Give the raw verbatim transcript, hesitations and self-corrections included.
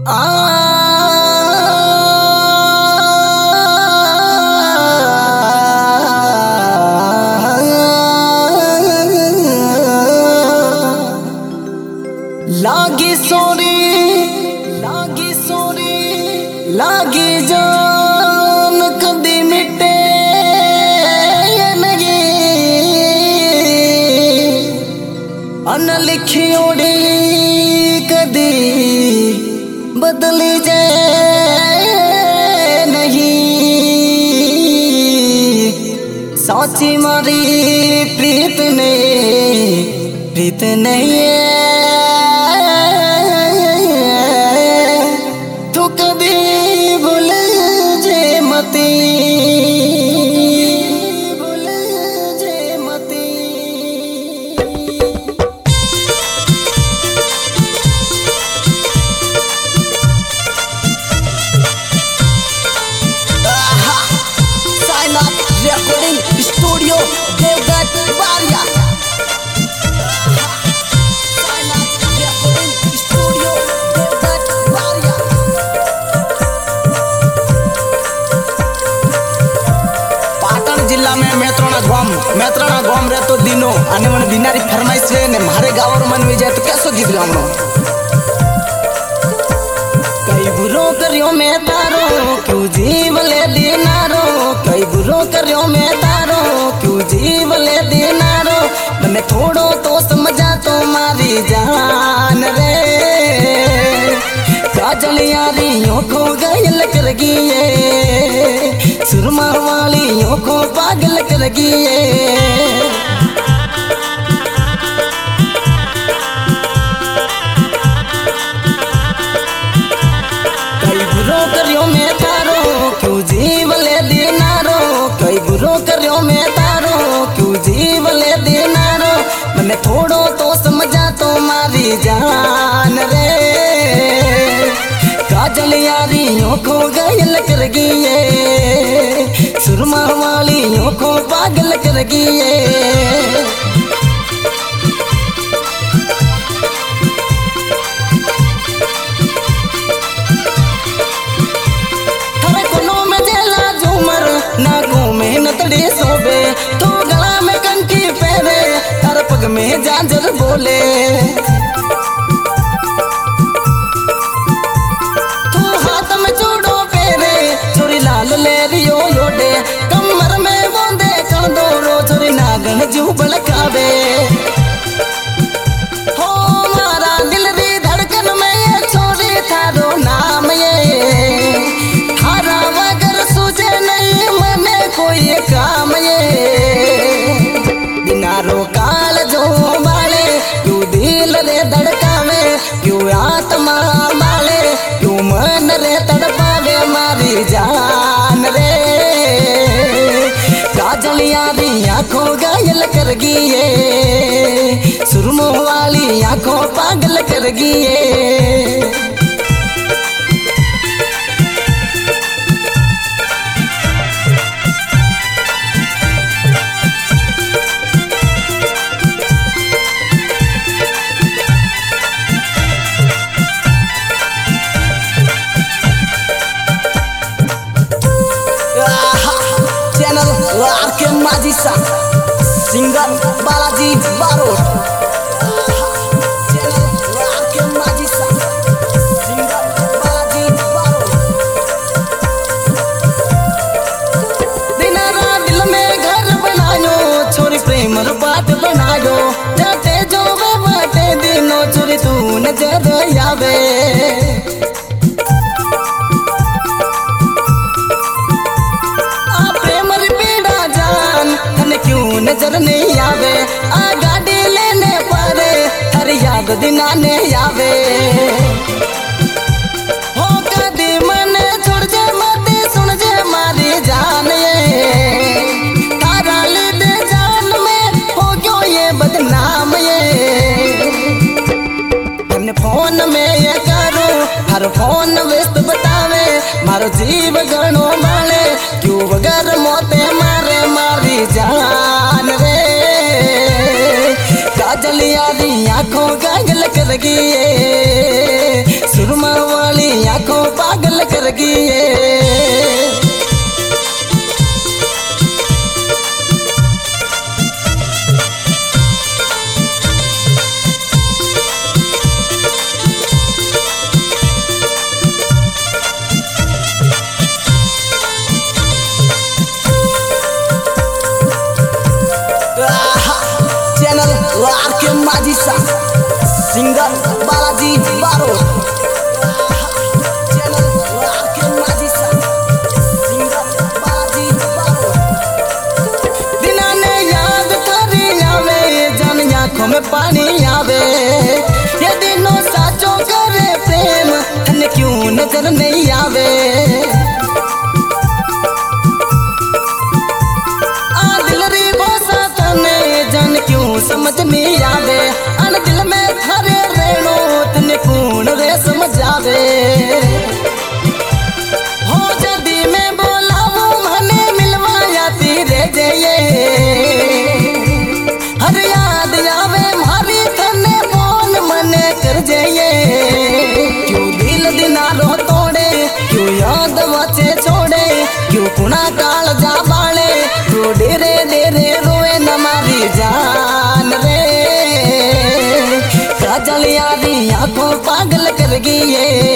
आ लागी सोरी लागी सोरी लागी जान कदी मिटे नहीं अन लिखी ओड़ी कदी बदली जाए नहीं साची मारी प्रीत ने प्रीत नहीं तू कभी भूल जे मती भूल जे मती recording studio Devgadh Baria studio Devgadh Baria Patan जिला में मेत्रणा गांव मेत्रणा गांव रे तो दिनो आने मन दिनारी फरमाइश है ने मारे गाँव मन में जाए तो कैसो गीत गावनो कई बुरो करियो मैं तारो क्यों जीव ले दीनारो कई बुरो करियो मैं तारो क्यों जीव ले दीनारो मैंने थोड़ो तो समझा तो मारी जान रे काजल यारियों को घायल कर गिए सुरमा वालियों को पागल कर गिए करियो मैं तारो क्यों जीव ले दीनारो कई बुरो करियो मैं तारो क्यों जीव ले दीनारो मैंने थोड़ो तो समझा तो मारी जान रे काजल यारियों को घायल कर गिए सुरमा वालियों को पागल कर गिए नतड़ी सोबे तो गला में कंठी पहने हर पग में झांझर बोले तू हाथ में चूड़ो पहने छोरी लाल ले रियो योडे कमर में बोंदे कर दो रो छोरी नागन जू बलकावे हो मारा दिल री धड़कन में ये छोरी थारो नाम ये थारा वगर सूझे नहीं मने कोई काम ये दिनारो काल जो बाले क्यों दिल रे धड़कावे क्यों आत्मा बाले क्यों मन रे तड़पावे मारी जान रे काजल यारी आंखों घायल कर गिए सुरमो वाली आंखों पागल कर गिए के माजी सा सिंगर बालाजी बारोट के माजी सा सिंगर बालाजी बारोट दिनारा दिल में घर बनायो छोरी प्रेम बात बनायो जाते जो वे बाटे दिनो छोरी तू नजर आवे नजर नहीं आवे आ गाड़ी लेने पारे हर याद दिनाने आवे हो कदी मन छोड़ जे मते सुन जे मारी जान ये तारा ले दे जान में हो क्यों ये बदनाम ये तन फोन में ये करो हर फोन व्यस्त बतावे मारो जीव गणो माले क्यों वगर मोते मारे मारी जान रे काजल यारी आंखों घायल कर गिए सुरमा वाली यारी आंखों पागल कर गई है। चैनल आर के माझी सा सिंगर बालाजी बारो। चैनल आर के माझी सा सिंगर बालाजी बारो। दिना ने याद करी आवे जान आंखों में पानी आवे। ये दिनों साचो करे प्रेम तने क्यों नजर नहीं आवे। समझ नहीं आवे अन दिल में थारे रेणो तने कौन रे समझावे। हो जदी मैं बोलावो मने मिलवाया तीरे जये। हर याद आवे मारी तने फोन मने कर जये। क्यों दिल दिना रो तोड़े क्यों याद बचे छोड़े क्यों कुणा काल जा बाले तू डेरे डेरे रोए न मारी जान रे। काजल यारी आंखों पागल कर गई है।